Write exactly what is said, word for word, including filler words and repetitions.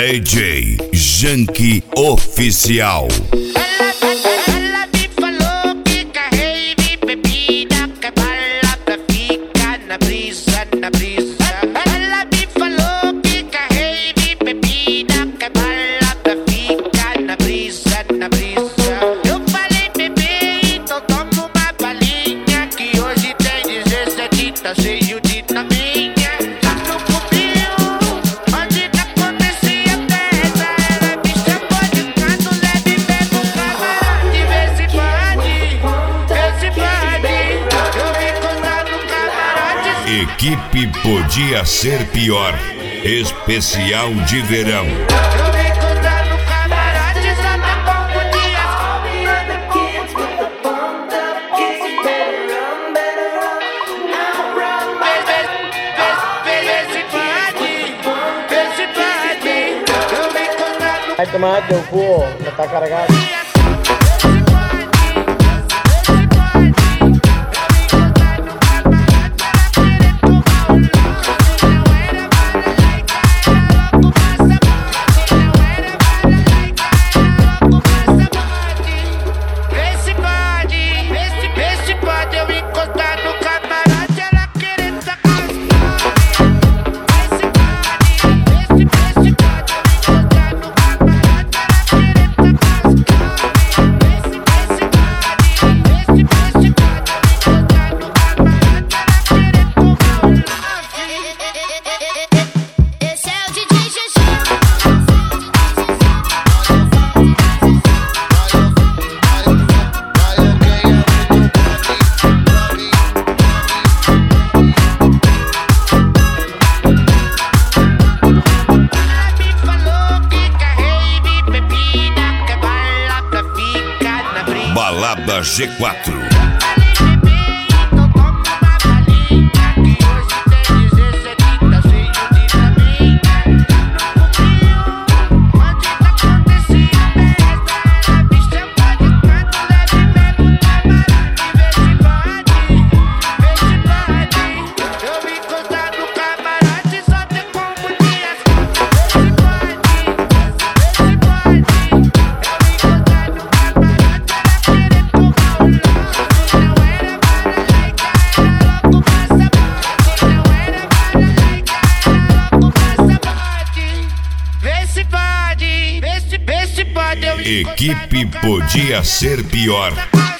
D J Janky Oficial. Ela me falou que carrei de bebida, que balada fica na brisa, na brisa. Ela me falou que carrei de bebida, que balada fica na brisa, na brisa. Eu falei, bebê, então toma uma balinha, que hoje tem dezessete, tá cheio de taminha. Equipe Podia Ser Pior, especial de verão. Eu vim encontrar no camarote, só tá como dias. Vê se pode, vê se pode. Eu vim encontrar no Vai tomar teu cu, já tá carregado. Balada G quatro. Equipe Podia Ser Pior.